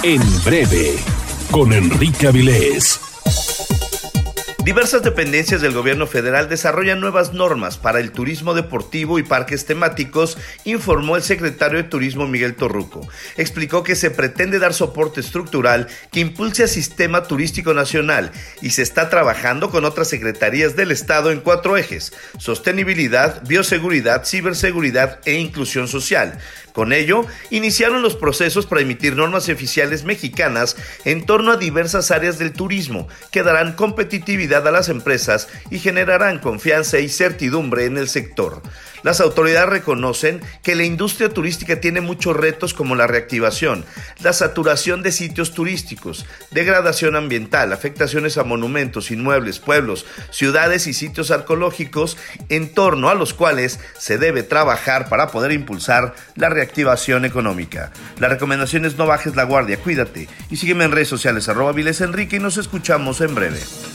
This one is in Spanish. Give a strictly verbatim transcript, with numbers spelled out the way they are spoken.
En breve, con Enrique Avilés. Diversas dependencias del gobierno federal desarrollan nuevas normas para el turismo deportivo y parques temáticos, informó el secretario de Turismo Miguel Torruco. Explicó que se pretende dar soporte estructural que impulse al sistema turístico nacional y se está trabajando con otras secretarías del Estado en cuatro ejes: sostenibilidad, bioseguridad, ciberseguridad e inclusión social. Con ello, iniciaron los procesos para emitir normas oficiales mexicanas en torno a diversas áreas del turismo que darán competitividad a las empresas y generarán confianza y certidumbre en el sector. Las autoridades reconocen que la industria turística tiene muchos retos como la reactivación, la saturación de sitios turísticos, degradación ambiental, afectaciones a monumentos, inmuebles, pueblos, ciudades y sitios arqueológicos, en torno a los cuales se debe trabajar para poder impulsar la reactivación económica. La recomendación es: no bajes la guardia, cuídate y sígueme en redes sociales arroba Avilés Enrique y nos escuchamos en breve.